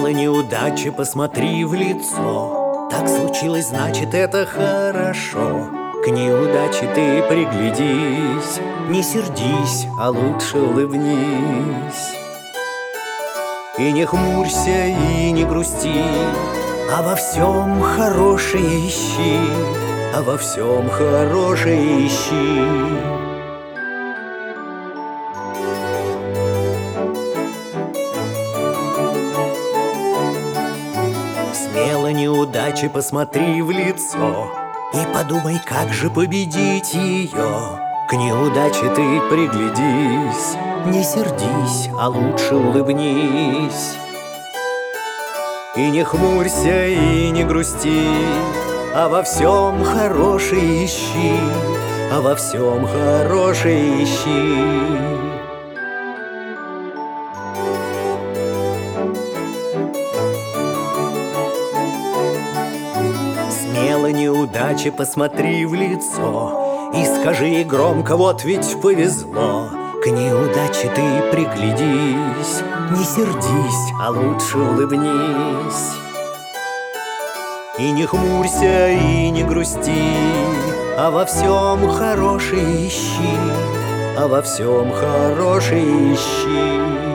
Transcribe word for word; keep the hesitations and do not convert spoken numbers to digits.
Смело неудачи посмотри в лицо. Так случилось, значит, это хорошо. К неудаче ты приглядись, не сердись, а лучше улыбнись. И не хмурься, и не грусти, а во всем хорошее ищи, а во всем хорошее ищи. Смело неудачи посмотри в лицо и подумай, как же победить ее. К неудаче ты приглядись, не сердись, а лучше улыбнись. И не хмурься, и не грусти, а во всем хорошее ищи, а во всем хорошее ищи. Смело неудачи посмотри в лицо и скажи громко: вот ведь повезло. К неудаче ты приглядись, не сердись, а лучше улыбнись. И не хмурься, и не грусти, а во всем хорошее ищи, а во всем хорошее ищи.